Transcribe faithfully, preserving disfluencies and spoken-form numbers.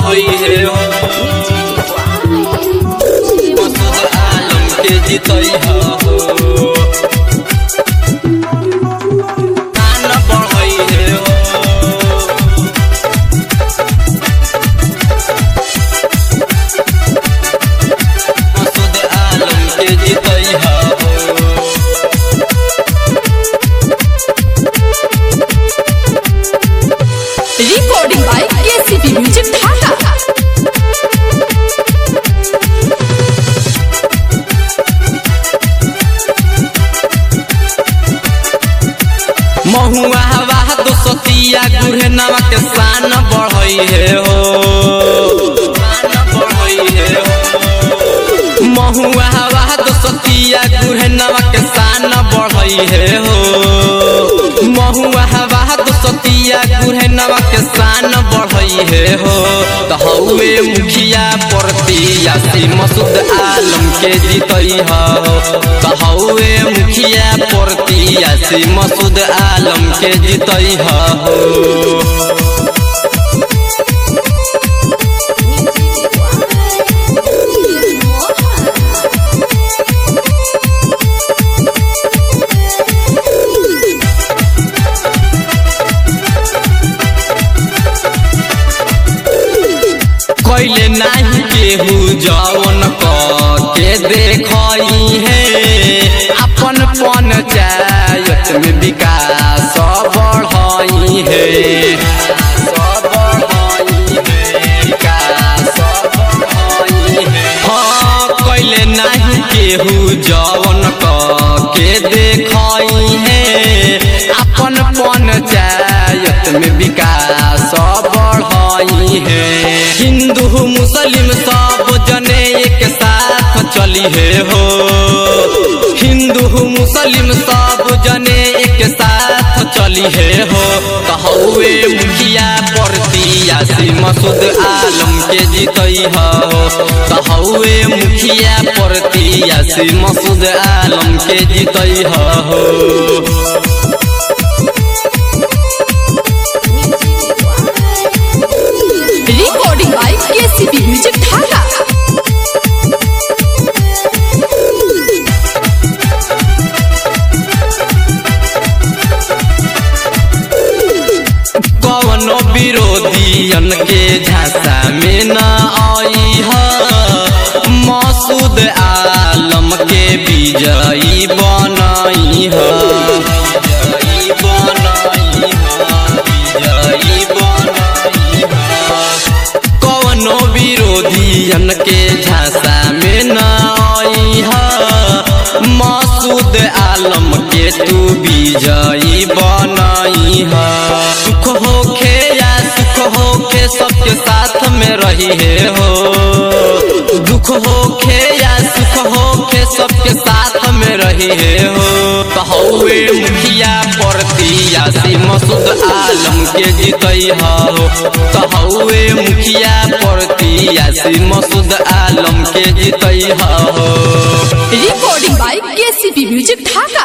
बढ़ई है हो मसूद आलम के जीतई हो शान बढ़ई है हो मसूद आलम के जीतई हो Recording by K C P Music Dhaka. महुआ हवा दोसतिया गुरहे नवा के शान बढ़ई है हो शान बढ़ई है हो महुआ हवा दोसतिया गुरहे नवा के शान बढ़ई है हो महुआ हवा दोसतिया गुरहे नवा के शान बढ़ई है हो तहुए मुखिया प्रत्याशी मसूद आलम के जीतई हो तहुए मुखिया प्रत्याशी मसूद आलम के जीतई हो कैले नहीं केहू जवन के देखई है अपन पंचायत में विकास बढ़ई है हाँ कैले नहीं केहू जवन के देखई है अपन पंचायत में विकास बढ़ई है हिंदू मुस्लिम सब जने एक साथ चली है हो हिंदू मुस्लिम सब जने एक साथ चली है हो तहुए मुखिया प्रत्याशी मसूद आलम के जीतई हो तहुए मुखिया प्रत्याशी मसूद आलम के जीतई हो Recording by K C P Music Dhaka. कवनो विरोधियन के झांसा में न आई है मसूद आलम के विजयी बनई है कवनो विरोधियन के झांसा में न आई है मसूद आलम के तू विजयी बनई है सुख होखे या सुख होखे सबके साथ में रही है हो दुख होखे या सुख होखे सबके साथ में रही है हो तहुए मुखिया प्रत्याशी मसूद आलम के जीतई हो तहुए मुखिया प्रत्याशी मसूद आलम के जीतई हो Recording by K C P Music Dhaka.